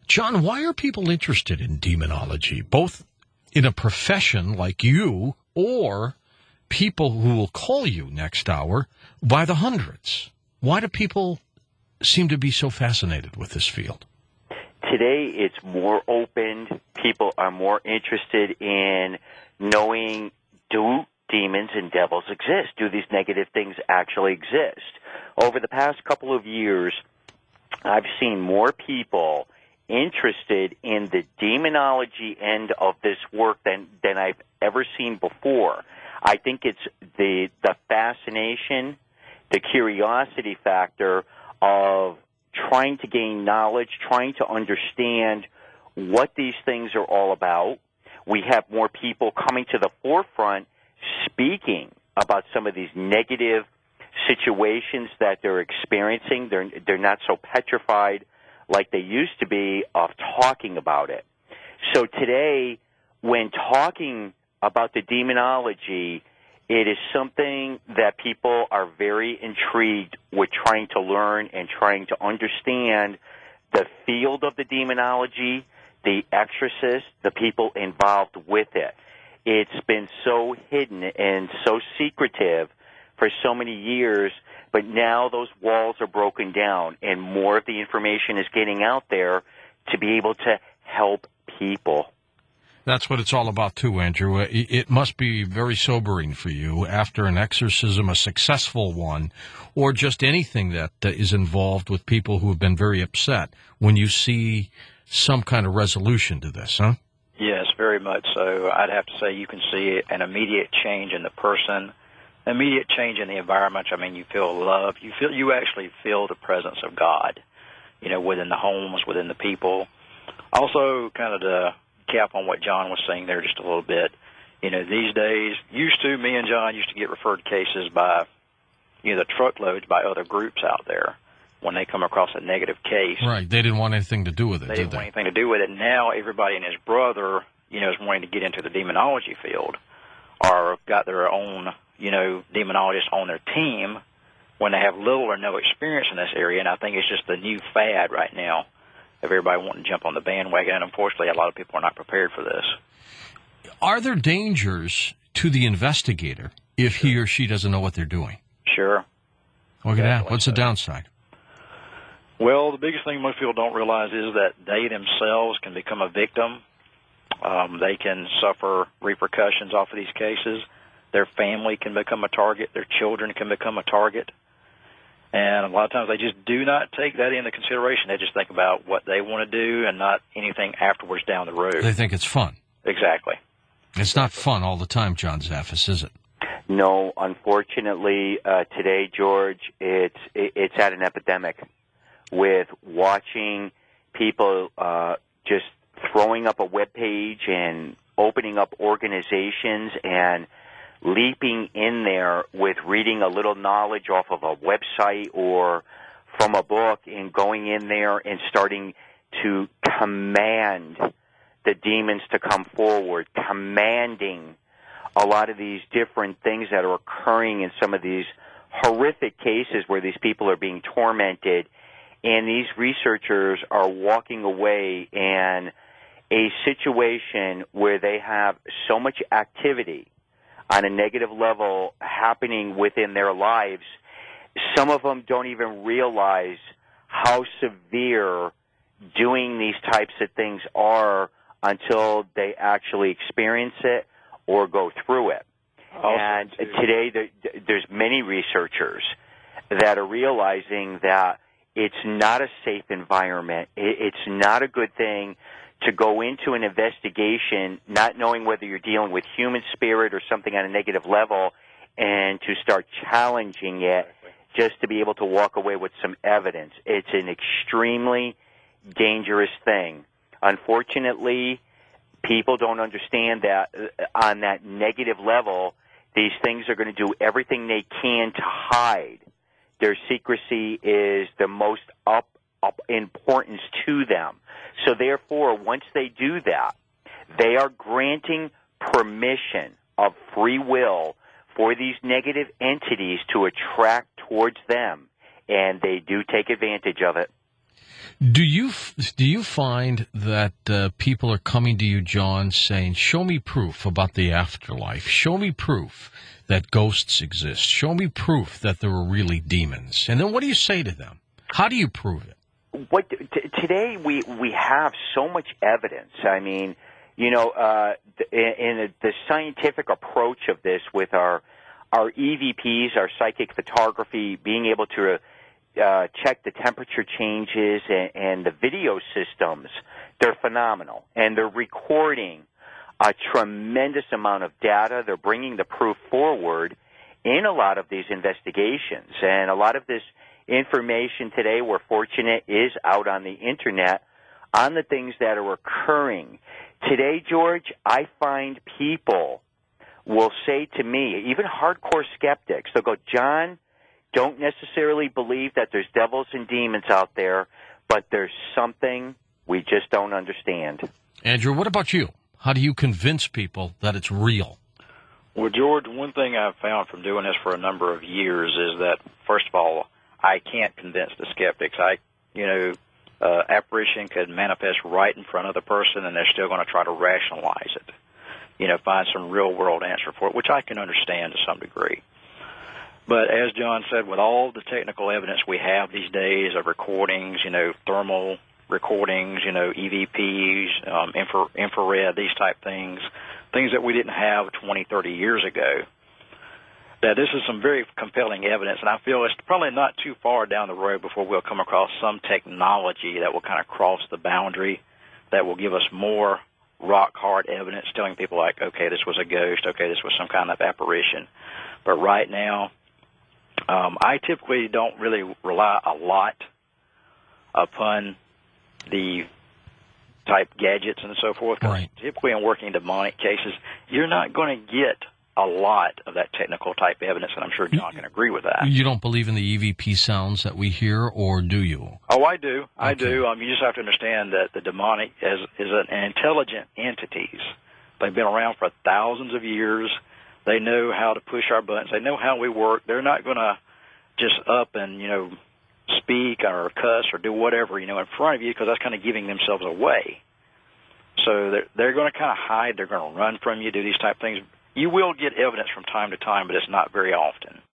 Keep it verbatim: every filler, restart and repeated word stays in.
John, why are people interested in demonology, both in a profession like you or people who will call you next hour by the hundreds? Why do people seem to be so fascinated with this field? Today, it's more open. People are more interested in knowing, do demons and devils exist? Do these negative things actually exist? Over the past couple of years, I've seen more people interested in the demonology end of this work than, than I've ever seen before. I think it's the the fascination, the curiosity factor of trying to gain knowledge, trying to understand what these things are all about. We have more people coming to the forefront speaking about some of these negative situations that they're experiencing. They're, they're not so petrified like they used to be of talking about it. So today, when talking about the demonology, it is something that people are very intrigued with trying to learn and trying to understand the field of the demonology, the exorcists, the people involved with it. It's been so hidden and so secretive for so many years, but now those walls are broken down and more of the information is getting out there to be able to help people. That's what it's all about, too, Andrew. It must be very sobering for you after an exorcism, a successful one, or just anything that is involved with people who have been very upset, when you see some kind of resolution to this, huh? Yes, very much so. I'd have to say you can see an immediate change in the person, immediate change in the environment. I mean, you feel love. You feel you actually feel the presence of God, you know, within the homes, within the people. Also, kind of to cap on what John was saying there just a little bit, you know, these days, used to, me and John used to get referred cases by, you know, the truckloads by other groups out there when they come across a negative case. Right. They didn't want anything to do with it, they did didn't they? want anything to do with it. Now everybody and his brother, you know, is wanting to get into the demonology field or got their own, you know, demonologists on their team when they have little or no experience in this area. And I think it's just the new fad right now of everybody wanting to jump on the bandwagon. And unfortunately, a lot of people are not prepared for this. Are there dangers to the investigator if he or she doesn't know what they're doing? Sure. Look at that. What's the downside? Well, the biggest thing most people don't realize is that they themselves can become a victim. Um, they can suffer repercussions off of these cases. Their family can become a target. Their children can become a target. And a lot of times they just do not take that into consideration. They just think about what they want to do and not anything afterwards down the road. They think it's fun. Exactly. It's not fun all the time, John Zaffis, is it? No, unfortunately, uh, today, George, it's it's at an epidemic with watching people uh, just throwing up a web page and opening up organizations and leaping in there with reading a little knowledge off of a website or from a book and going in there and starting to command the demons to come forward, commanding a lot of these different things that are occurring in some of these horrific cases where these people are being tormented. And these researchers are walking away in a situation where they have so much activity on a negative level happening within their lives. Some of them don't even realize how severe doing these types of things are until they actually experience it or go through it. Also, and too. Today there, there's many researchers that are realizing that it's not a safe environment. It's not a good thing to go into an investigation not knowing whether you're dealing with human spirit or something on a negative level and to start challenging it just to be able to walk away with some evidence. It's an extremely dangerous thing. Unfortunately, people don't understand that on that negative level, these things are going to do everything they can to hide. Their secrecy is the most up, up importance to them. So therefore, once they do that, they are granting permission of free will for these negative entities to attract towards them, and they do take advantage of it. Do you do you find that uh, people are coming to you, John, saying, "Show me proof about the afterlife. Show me proof that ghosts exist. Show me proof that there are really demons." And then what do you say to them? How do you prove it? What t- today we we have so much evidence. I mean, you know, uh, in, in the scientific approach of this, with our our E V Ps, our psychic photography, being able to Uh, check the temperature changes and, and the video systems, they're phenomenal. And they're recording a tremendous amount of data. They're bringing the proof forward in a lot of these investigations. And a lot of this information today, we're fortunate, is out on the Internet on the things that are occurring. Today, George, I find people will say to me, even hardcore skeptics, they'll go, "John, don't necessarily believe that there's devils and demons out there, but there's something we just don't understand." Andrew, what about you? How do you convince people that it's real? Well, George, one thing I've found from doing this for a number of years is that, first of all, I can't convince the skeptics. I, you know, uh, apparition could manifest right in front of the person, and they're still going to try to rationalize it, you know, find some real-world answer for it, which I can understand to some degree. But as John said, with all the technical evidence we have these days of recordings, you know, thermal recordings, you know, E V Ps, um, infra- infrared, these type things, things that we didn't have twenty, thirty years ago, that this is some very compelling evidence. And I feel it's probably not too far down the road before we'll come across some technology that will kind of cross the boundary, that will give us more rock-hard evidence, telling people like, okay, this was a ghost, okay, this was some kind of apparition. But right now, Um, I typically don't really rely a lot upon the type gadgets and so forth. Right. Typically in working demonic cases, you're not going to get a lot of that technical type evidence, and I'm sure John can agree with that. You don't believe in the E V P sounds that we hear, or do you? Oh, I do. I Okay. do. Um, you just have to understand that the demonic is, is an intelligent entities. They've been around for thousands of years. They know how to push our buttons. They know how we work. They're not going to just up and, you know, speak or cuss or do whatever, you know, in front of you, because that's kind of giving themselves away. So they're, they're going to kind of hide. They're going to run from you, do these type of things. You will get evidence from time to time, but it's not very often.